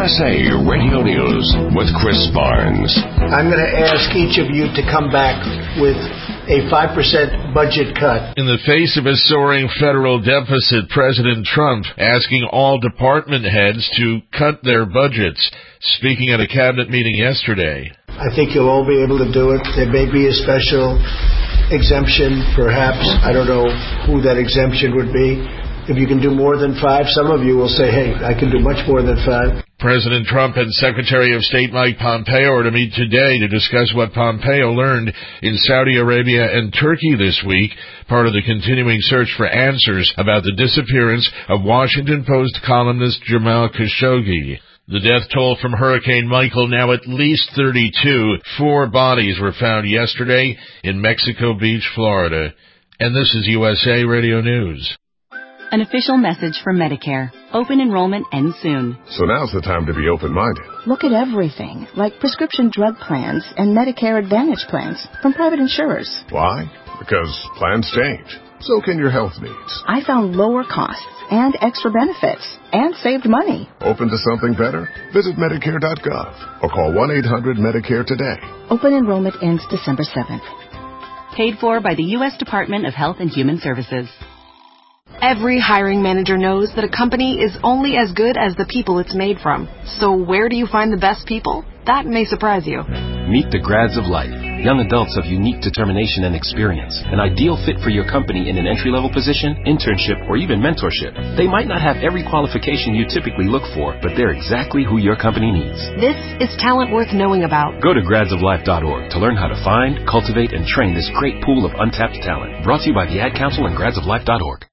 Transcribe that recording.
USA Radio News with Chris Barnes. I'm going to ask each of you to come back with a 5% budget cut. In the face of a soaring federal deficit, President Trump asking all department heads to cut their budgets, speaking at a cabinet meeting yesterday. I think you'll all be able to do it. There may be a special exemption, perhaps. I don't know who that exemption would be. If you can do more than 5, some of you will say, hey, I can do much more than 5. President Trump and Secretary of State Mike Pompeo are to meet today to discuss what Pompeo learned in Saudi Arabia and Turkey this week, part of the continuing search for answers about the disappearance of Washington Post columnist Jamal Khashoggi. The death toll from Hurricane Michael now at least 32. 4 bodies were found yesterday in Mexico Beach, Florida. And this is USA Radio News. An official message from Medicare. Open enrollment ends soon. So now's the time to be open-minded. Look at everything, like prescription drug plans and Medicare Advantage plans from private insurers. Why? Because plans change. So can your health needs. I found lower costs and extra benefits and saved money. Open to something better? Visit Medicare.gov or call 1-800-MEDICARE today. Open enrollment ends December 7th. Paid for by the U.S. Department of Health and Human Services. Every hiring manager knows that a company is only as good as the people it's made from. So where do you find the best people? That may surprise you. Meet the grads of life. Young adults of unique determination and experience. An ideal fit for your company in an entry-level position, internship, or even mentorship. They might not have every qualification you typically look for, but they're exactly who your company needs. This is talent worth knowing about. Go to gradsoflife.org to learn how to find, cultivate, and train this great pool of untapped talent. Brought to you by the Ad Council and gradsoflife.org.